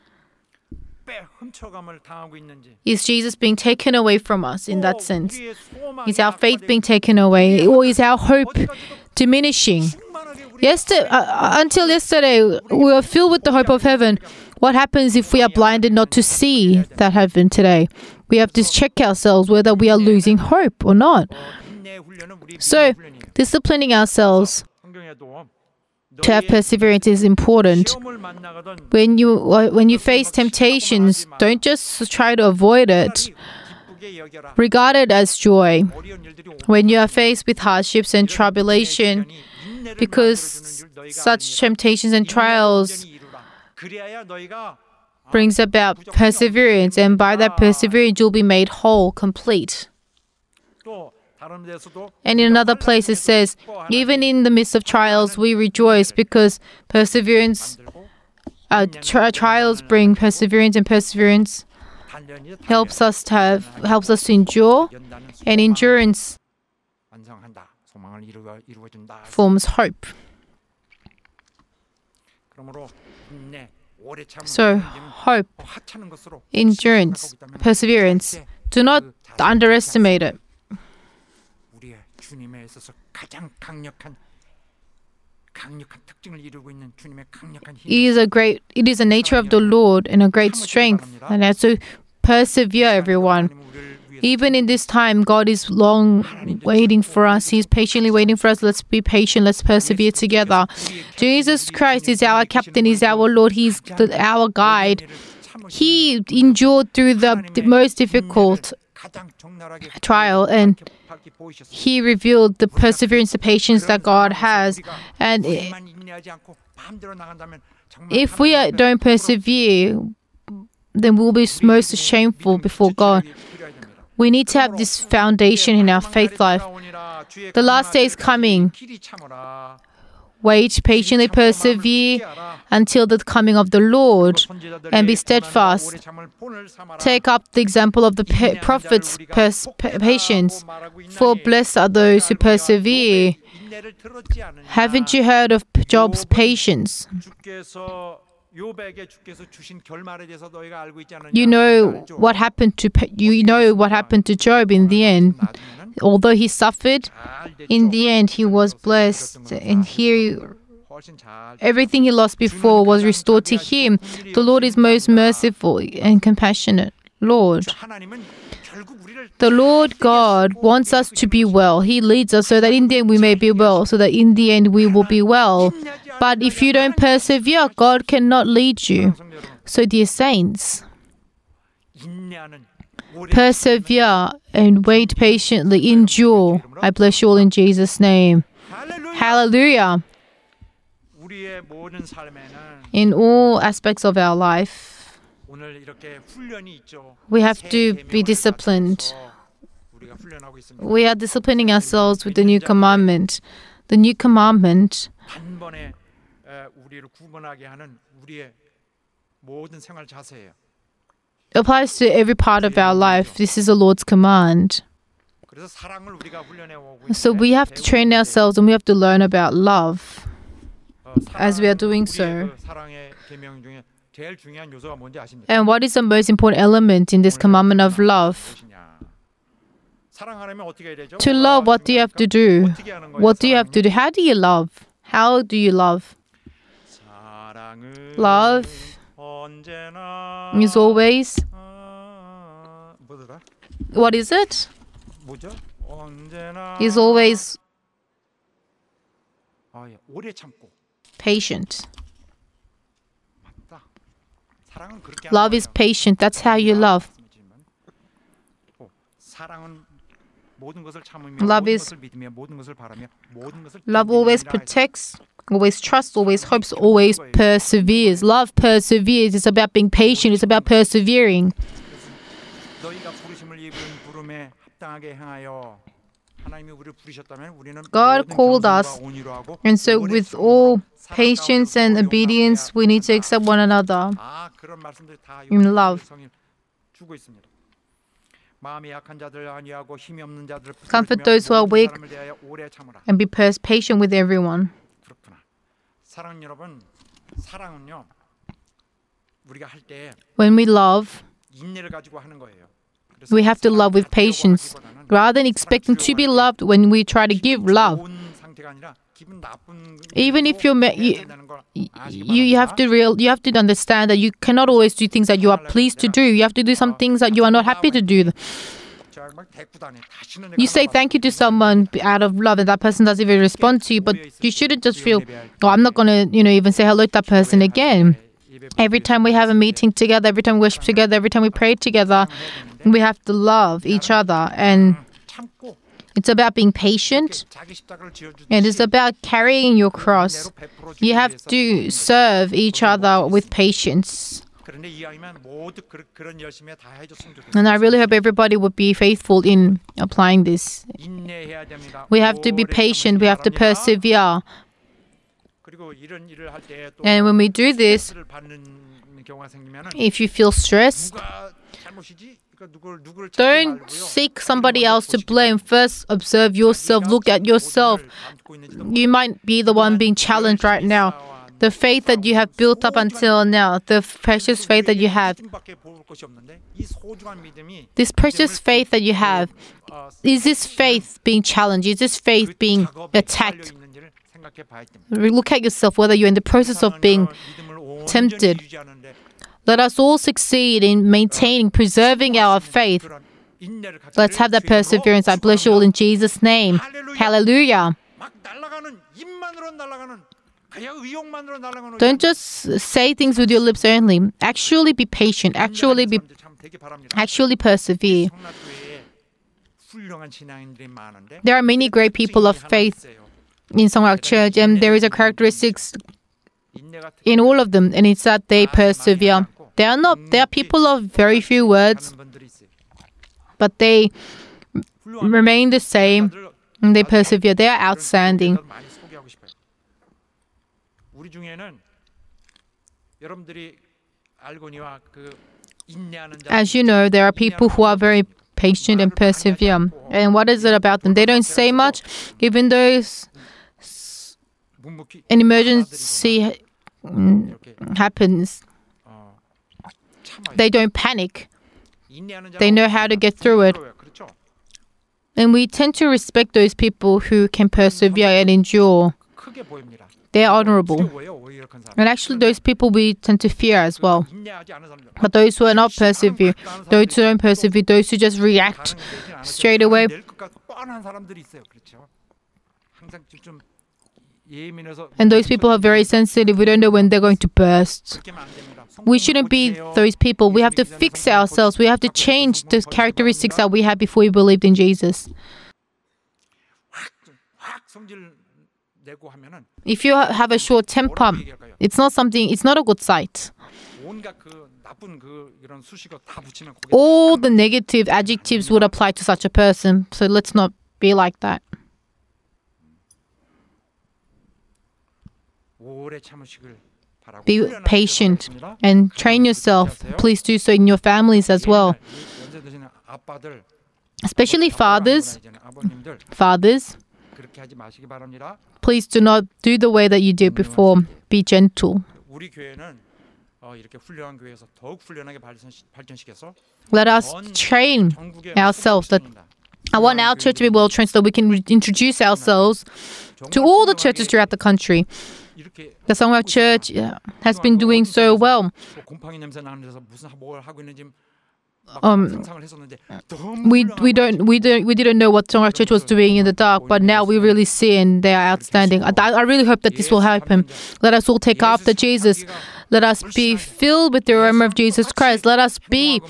[SPEAKER 2] Is Jesus being taken away from us in that sense? Is our faith being taken away? Or is our hope diminishing? Until yesterday, we were filled with the hope of heaven. What happens if we are blinded not to see that heaven today? We have to check ourselves whether we are losing hope or not. So, disciplining ourselves to have perseverance is important. When you face temptations, don't just try to avoid it. Regard it as joy. When you are faced with hardships and tribulation, because such temptations and trials brings about perseverance, and by that perseverance you'll be made whole, complete. And in another place it says, even in the midst of trials we rejoice, because perseverance, trials bring perseverance, and perseverance helps us to endure, and endurance forms hope. So, hope, endurance, perseverance, do not underestimate it. It is a nature of the Lord and a great strength, and that's to persevere, everyone. Even in this time, God is long waiting for us. He's patiently waiting for us. Let's be patient. Let's persevere together. Jesus Christ is our captain, is our Lord. He's our guide. He endured through the most difficult trial, and He revealed the perseverance, the patience that God has. And if we don't persevere, then we'll be most shameful before God. We need to have this foundation in our faith life. The last day is coming. Wait, patiently persevere until the coming of the Lord, and be steadfast. Take up the example of the prophets' patience. For blessed are those who persevere. Haven't you heard of Job's patience?
[SPEAKER 4] 욥에게 주께서 주신 결말에 대해서 너희가 알고 있지 않느냐?
[SPEAKER 2] You know what happened to Job in the end. Although he suffered, in the end he was blessed, and everything he lost before was restored to him. The Lord is most merciful and compassionate. Lord. The Lord God wants us to be well. He leads us so that in the end we may be well, so that in the end we will be well. But if you don't persevere, God cannot lead you. So, dear saints, persevere and wait patiently, endure. I bless you all in Jesus' name. Hallelujah. In all aspects of our life, we have to be disciplined. We are disciplining ourselves with the new commandment. The new commandment applies to every part of our life. This is the Lord's command. So we have to train ourselves and we have to learn about love as we are doing so. And what is the most important element in this commandment of love? To love, what do you have to do? What do you have to do? How do you love? How do you love? Love is always... What is it? Is always patient. Love is patient. That's how you love. Love always protects, always trusts, always hopes, always perseveres. Love perseveres. It's about being patient. It's about persevering. God called us, and so with all patience and obedience, we need to accept one another in love. Comfort those who are weak and be patient with everyone. When we love, we have to love with patience. Rather than expecting to be loved, when we try to give love, even if you have to understand that you cannot always do things that you are pleased to do. You have to do some things that you are not happy to do. You say thank you to someone out of love, and that person doesn't even respond to you. But you shouldn't just feel, oh, I'm not gonna, even say hello to that person again. Every time we have a meeting together, every time we worship together, every time we pray together, we have to love each other. And it's about being patient, and it's about carrying your cross. You have to serve each other with patience. And I really hope everybody would be faithful in applying this. We have to be patient, we have to persevere. And when we do this, if you feel stressed, don't seek somebody else to blame. First, observe yourself. Look at yourself. You might be the one being challenged right now. The faith that you have built up until now, the precious faith that you have, this precious faith that you have, is this faith being challenged? Is this faith being attacked? Look at yourself, whether you're in the process of being tempted. Let us all succeed in maintaining, preserving our faith. Let's have that perseverance. I bless you all in Jesus' name. Hallelujah. Don't just say things with your lips only. Actually be patient. Actually persevere. There are many great people of faith in Songrok Church, and there is a characteristic in all of them, and it's that they persevere. They are people of very few words, but they remain the same, and they persevere. They are outstanding. As you know, there are people who are very patient and persevere. And what is it about them? They don't say much, even though an emergency happens,
[SPEAKER 4] 참아요.
[SPEAKER 2] they don't panic.
[SPEAKER 4] 인내하는 자가
[SPEAKER 2] They know how to get through it.
[SPEAKER 4] 그렇죠?
[SPEAKER 2] And we tend to respect those people who can persevere and endure.
[SPEAKER 4] 크게 보입니다.
[SPEAKER 2] They're honorable.
[SPEAKER 4] 두려워요, 오히려 큰 사람.
[SPEAKER 2] And actually, those people we tend to fear as well.
[SPEAKER 4] 인내하지 않은 사람들.
[SPEAKER 2] But those who are not persevere, those who don't persevere, those who just react straight away.
[SPEAKER 4] 낼 것 같고 뻔한 사람들이 있어요. 그렇죠? 항상 좀 예민해서
[SPEAKER 2] And those people are very sensitive. We don't know when they're going to burst.
[SPEAKER 4] 그렇게 하면 안 됩니다.
[SPEAKER 2] We shouldn't be those people. We have to fix ourselves. We have to change the characteristics that we had before we believed in Jesus.
[SPEAKER 4] 확 성질 내고 하면은
[SPEAKER 2] If you have a short temper, it's not a good sight.
[SPEAKER 4] 온갖 그 나쁜 그 이런 수식어 다 붙이면 거기에
[SPEAKER 2] All the negative adjectives would apply to such a person. So let's not be like that.
[SPEAKER 4] 오래 참으시길 바라고
[SPEAKER 2] Be
[SPEAKER 4] 훈련하시길
[SPEAKER 2] patient
[SPEAKER 4] 바라겠습니다.
[SPEAKER 2] and train yourself. Please do so in your families as well.
[SPEAKER 4] 연세 드시는 아빠들,
[SPEAKER 2] Especially fathers.
[SPEAKER 4] 아버님들
[SPEAKER 2] Fathers,
[SPEAKER 4] 그렇게 하지 마시기 바랍니다.
[SPEAKER 2] please do not do the way that you did before. Be gentle.
[SPEAKER 4] 우리 교회는 이렇게 훌륭한 교회에서 더욱 훌륭하게 발전시켜서
[SPEAKER 2] Let us train
[SPEAKER 4] 전국에
[SPEAKER 2] ourselves. That I want our church to be well trained so that we can introduce ourselves to all the churches throughout the country.
[SPEAKER 4] 이렇게
[SPEAKER 2] The Songwell Church has been doing so well.
[SPEAKER 4] 곰팡이 냄새 나는 데서 무슨 뭘 하고 있는지 막 상상을 했었는데 너무
[SPEAKER 2] We didn't know what Songwell Church was doing in the dark, but now we really see and they are outstanding. I really hope that this will happen. Let us all take after Jesus. Let us be filled with the aroma of Jesus Christ. Let us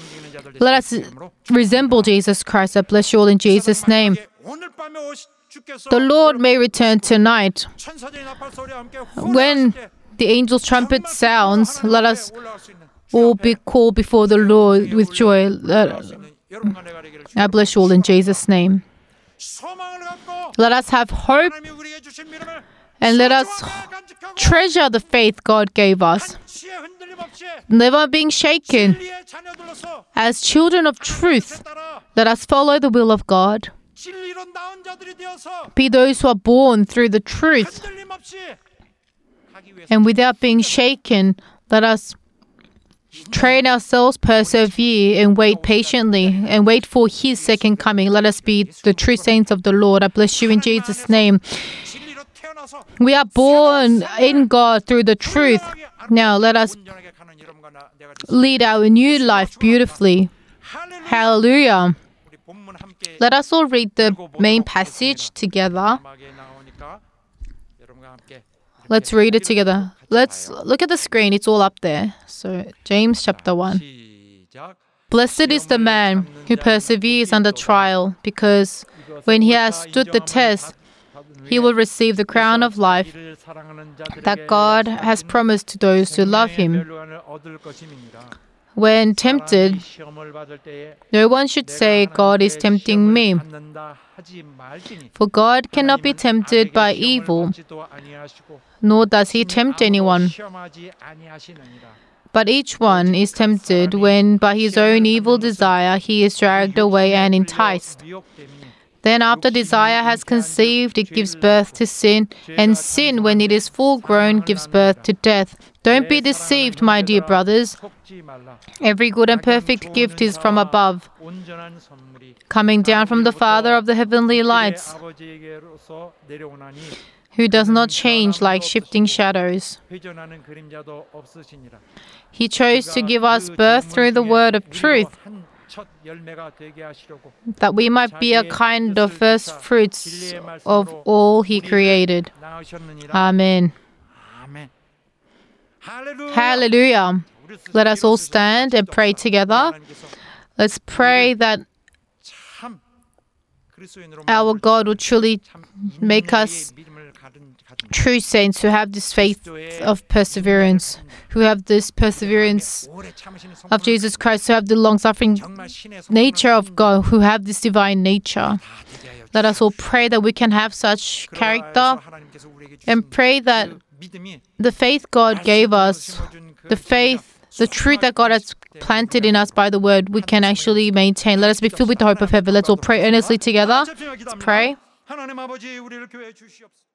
[SPEAKER 2] resemble Jesus Christ. I bless you all in Jesus' name.
[SPEAKER 4] 오늘 밤에 주께서
[SPEAKER 2] The Lord may return tonight.
[SPEAKER 4] 천사들의 나팔 소리와 함께
[SPEAKER 2] When the angel's trumpet sounds, let us
[SPEAKER 4] 올라갈 수 있는
[SPEAKER 2] all be called before the Lord with joy.
[SPEAKER 4] 여러분과 내가 되기를
[SPEAKER 2] I bless you all in Jesus' name.
[SPEAKER 4] 소망을 갖고
[SPEAKER 2] Let us have hope
[SPEAKER 4] 하나님이 우리에게 주신 믿음을
[SPEAKER 2] and let us
[SPEAKER 4] 소중하게 간직하고
[SPEAKER 2] treasure the faith God gave us,
[SPEAKER 4] 한치의 흔들림 없이
[SPEAKER 2] never being shaken.
[SPEAKER 4] 진리의 자녀들로서
[SPEAKER 2] As children of truth,
[SPEAKER 4] 따라
[SPEAKER 2] let us follow the will of God.
[SPEAKER 4] 진리로 낳은 자들이 되어서
[SPEAKER 2] Be those who are born through the truth,
[SPEAKER 4] 흔들림 없이 가기 위해서
[SPEAKER 2] and without being shaken, let us train ourselves, persevere, and wait patiently, and wait for His second coming. Let us be the true saints of the Lord. I bless you in Jesus' name.
[SPEAKER 4] 진리로 태어나서
[SPEAKER 2] We are born in God through the truth. Now let us
[SPEAKER 4] 온전하게 가는 여러분과 내가
[SPEAKER 2] lead our new life beautifully.
[SPEAKER 4] 할렐루야.
[SPEAKER 2] Hallelujah.
[SPEAKER 4] 우리 본문 함께
[SPEAKER 2] Let us all read the main passage together.
[SPEAKER 4] 음악에 나오니까 여러분과 함께
[SPEAKER 2] Let's read it together. Let's look at the screen. It's all up there. So, James chapter 1.
[SPEAKER 4] 시작.
[SPEAKER 2] Blessed is the man who perseveres under trial, because when he has stood the test, he will receive the crown of life that God has promised to those who love him. When tempted, no one should say, God is tempting me. For God cannot be tempted by evil, nor does he tempt anyone. But each one is tempted when by his own evil desire he is dragged away and enticed. Then after desire has conceived, it gives birth to sin, and sin, when it is full grown, gives birth to death. Don't be deceived, my dear brothers. Every good and perfect gift is from above, coming down from the Father of the heavenly lights, who does not change like shifting shadows. He chose to give us birth through the word of truth, that we might be a kind of first fruits of all he created. Amen. Hallelujah. Let us all stand and pray together. Let's pray that our God will truly make us true saints who have this faith of perseverance, who have this perseverance of Jesus Christ, who have the long-suffering nature of God, who have this divine nature. Let us all pray that we can have such character and pray that the faith God gave us, the faith, the truth that God has planted in us by the word, we can actually maintain. Let us be filled with the hope of heaven. Let's all pray earnestly together. Let's pray.
[SPEAKER 3] 하나님 아버지 우리를 교회에 주시옵소서.